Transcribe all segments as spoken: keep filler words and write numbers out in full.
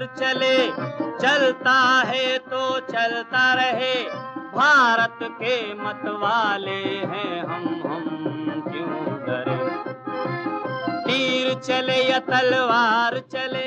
तलवार चले, चलता है तो चलता रहे, भारत के मतवाले हैं हम, हम क्यों डरे। तीर चले या तलवार चले,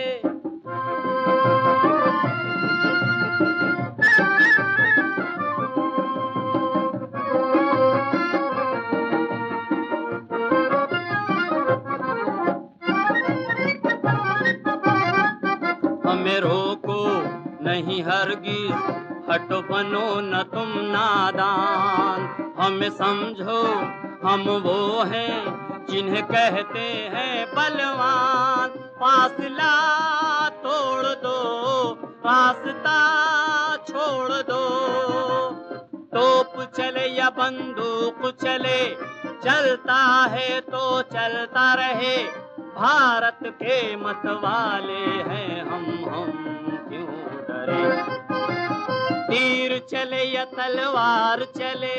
हमें रोको नहीं हरगिज, हटो बनो न तुम नादान। हमें समझो हम वो हैं जिन्हें कहते हैं बलवान। फासला तोड़ दो, रास्ता छोड़ दो, तोप चले या बंदूक चले, चलता है तो चलता रहे, भारत के मतवाले हैं हम, हम क्यों डरे। तीर चले या तलवार चले,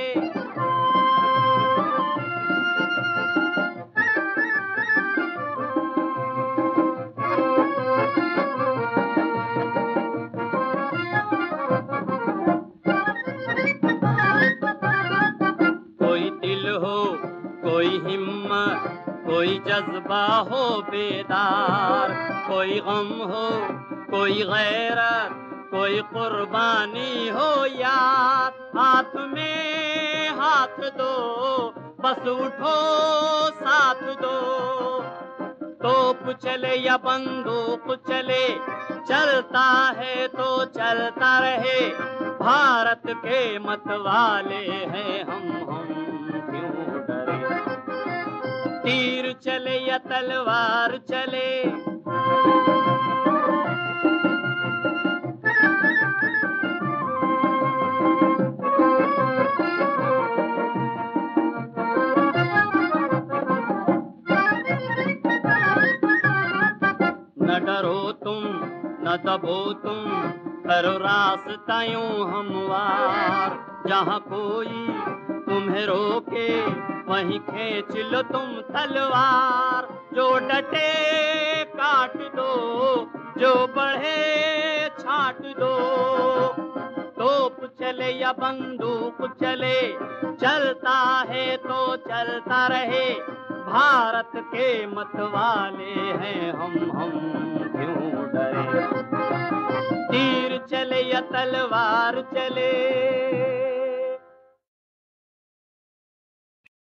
कोई दिल हो, कोई हिम्मत, कोई जज्बा हो बेदार, कोई गम हो, कोई गैरत, कोई कुर्बानी हो यार। हाथ में हाथ दो, बस उठो साथ दो, तोप चले या बंदूक चले, चलता है तो चलता रहे, भारत के मतवाले हैं हम, हम क्यों डरे। तीर चले या तलवार चले, न डरो तुम न दबो तुम, करो रास्ता यूं हमवार। जहाँ कोई तुम्हें रोके वहीं खींच लो तुम तलवार। जो डटे काट दो, जो बढ़े छाट दो, तोप चले या बंदूक चले, चलता है तो चलता रहे, भारत के मतवाले हैं हम, हम क्यों डरे। तीर चले या तलवार चले,